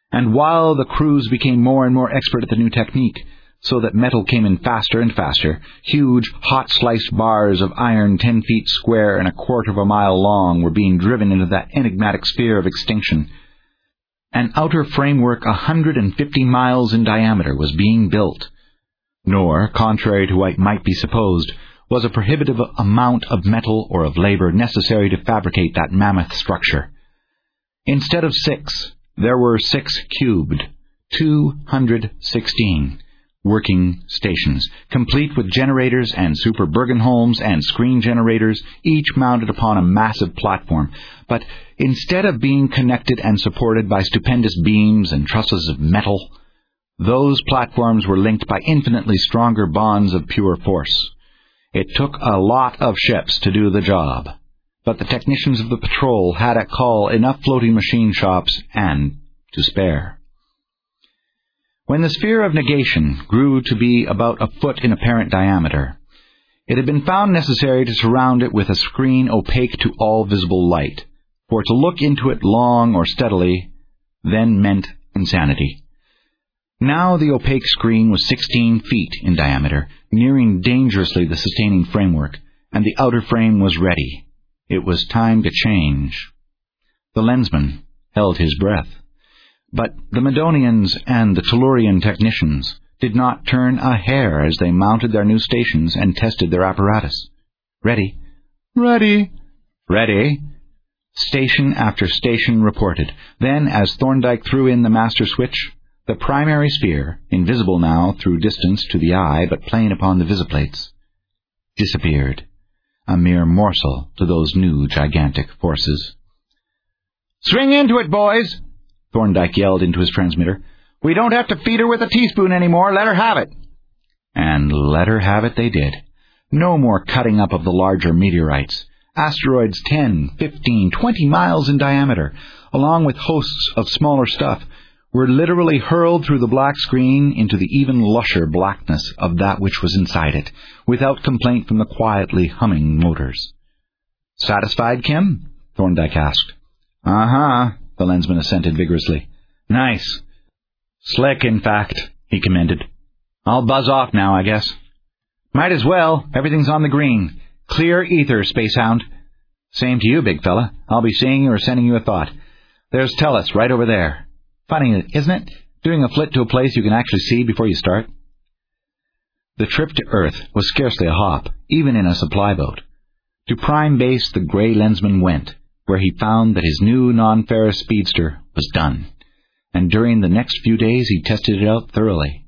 And while the crews became more and more expert at the new technique, so that metal came in faster and faster, huge, hot-sliced bars of iron 10 feet square and a quarter of a mile long were being driven into that enigmatic sphere of extinction. An outer framework 150 miles in diameter was being built. Nor, contrary to what might be supposed, was a prohibitive amount of metal or of labor necessary to fabricate that mammoth structure. Instead of 6, there were 6 cubed, 216 working stations, complete with generators and super Bergenholms and screen generators, each mounted upon a massive platform. But instead of being connected and supported by stupendous beams and trusses of metal, those platforms were linked by infinitely stronger bonds of pure force. It took a lot of ships to do the job, but the technicians of the patrol had at call enough floating machine shops and to spare. When the sphere of negation grew to be about a foot in apparent diameter, it had been found necessary to surround it with a screen opaque to all visible light, for to look into it long or steadily then meant insanity. Now the opaque screen was 16 feet in diameter, nearing dangerously the sustaining framework, and the outer frame was ready. It was time to change. The lensman held his breath. But the Medonians and the Tellurian technicians did not turn a hair as they mounted their new stations and tested their apparatus. Ready. Ready. Ready. Station after station reported. Then, as Thorndyke threw in the master switch, the primary sphere, invisible now through distance to the eye but plain upon the visiplates, disappeared, a mere morsel to those new gigantic forces. "Swing into it, boys!" Thorndyke yelled into his transmitter. "We don't have to feed her with a teaspoon anymore. Let her have it." And let her have it they did. No more cutting up of the larger meteorites. Asteroids 10, 15, 20 miles in diameter, along with hosts of smaller stuff, were literally hurled through the black screen into the even lusher blackness of that which was inside it, without complaint from the quietly humming motors. "Satisfied, Kim?" Thorndyke asked. "Uh-huh," the lensman assented vigorously. "Nice. Slick, in fact," he commended. "I'll buzz off now, I guess." "Might as well. Everything's on the green. Clear ether, Spacehound." "Same to you, big fella. I'll be seeing you or sending you a thought. There's Tellus right over there. Funny, isn't it? Doing a flit to a place you can actually see before you start." The trip to Earth was scarcely a hop, even in a supply boat. To Prime Base the grey lensman went, where he found that his new non-ferrous speedster was done, and during the next few days he tested it out thoroughly.